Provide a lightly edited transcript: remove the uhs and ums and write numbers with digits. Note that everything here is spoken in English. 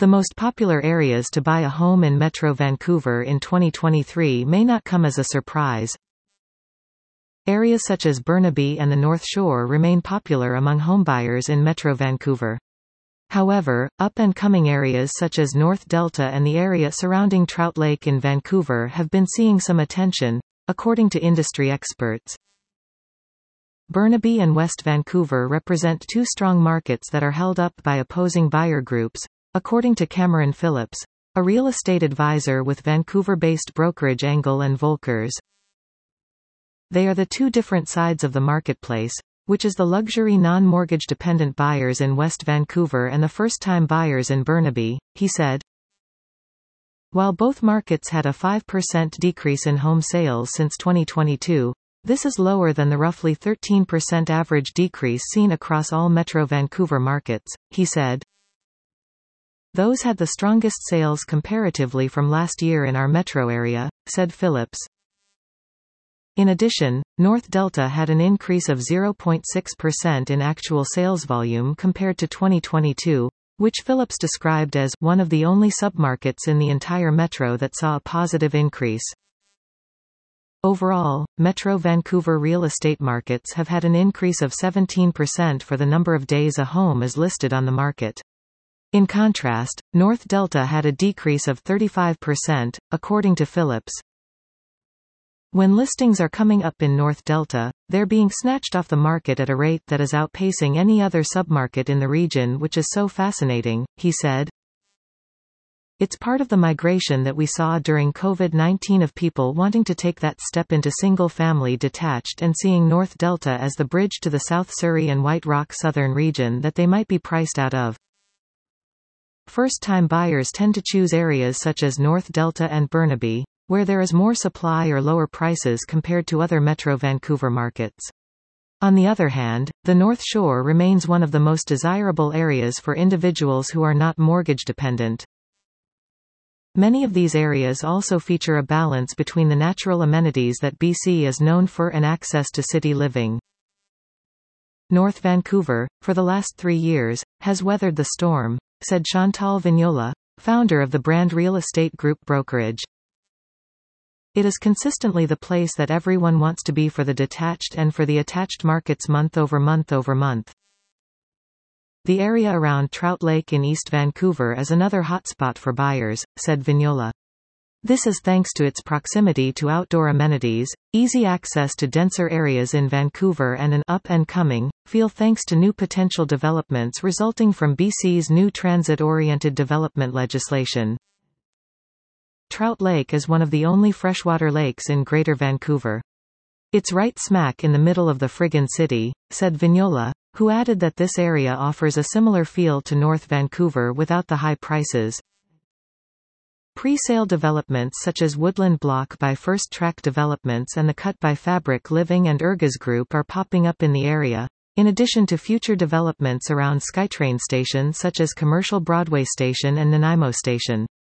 The most popular areas to buy a home in Metro Vancouver in 2023 may not come as a surprise. Areas such as Burnaby and the North Shore remain popular among homebuyers in Metro Vancouver. However, up-and-coming areas such as North Delta and the area surrounding Trout Lake in Vancouver have been seeing some attention, according to industry experts. Burnaby and West Vancouver represent two strong markets that are held up by opposing buyer groups, according to Cameron Phillips, a real estate advisor with Vancouver-based brokerage Engel and Volkers. They are the two different sides of the marketplace, which is the luxury non-mortgage dependent buyers in West Vancouver and the first-time buyers in Burnaby, he said. While both markets had a 5% decrease in home sales since 2022, this is lower than the roughly 13% average decrease seen across all Metro Vancouver markets, he said. Those had the strongest sales comparatively from last year in our metro area, said Phillips. In addition, North Delta had an increase of 0.6% in actual sales volume compared to 2022, which Phillips described as one of the only submarkets in the entire metro that saw a positive increase. Overall, Metro Vancouver real estate markets have had an increase of 17% for the number of days a home is listed on the market. In contrast, North Delta had a decrease of 35%, according to Phillips. When listings are coming up in North Delta, they're being snatched off the market at a rate that is outpacing any other submarket in the region, which is so fascinating, he said. It's part of the migration that we saw during COVID-19 of people wanting to take that step into single-family detached and seeing North Delta as the bridge to the South Surrey and White Rock southern region that they might be priced out of. First-time buyers tend to choose areas such as North Delta and Burnaby, where there is more supply or lower prices compared to other Metro Vancouver markets. On the other hand, the North Shore remains one of the most desirable areas for individuals who are not mortgage dependent. Many of these areas also feature a balance between the natural amenities that BC is known for and access to city living. North Vancouver, for the last 3 years, has weathered the storm, said Chantal Vignola, founder of the Brand Real Estate Group brokerage. It is consistently the place that everyone wants to be for the detached and for the attached markets month over month over month. The area around Trout Lake in East Vancouver is another hotspot for buyers, said Vignola. This is thanks to its proximity to outdoor amenities, easy access to denser areas in Vancouver and an up-and-coming feel thanks to new potential developments resulting from BC's new transit-oriented development legislation. Trout Lake is one of the only freshwater lakes in Greater Vancouver. It's right smack in the middle of the friggin' city, said Vignola, who added that this area offers a similar feel to North Vancouver without the high prices. Pre-sale developments such as Woodland Block by First Track Developments and the Cut by Fabric Living and Urgas Group are popping up in the area, in addition to future developments around SkyTrain station such as Commercial Broadway Station and Nanaimo Station.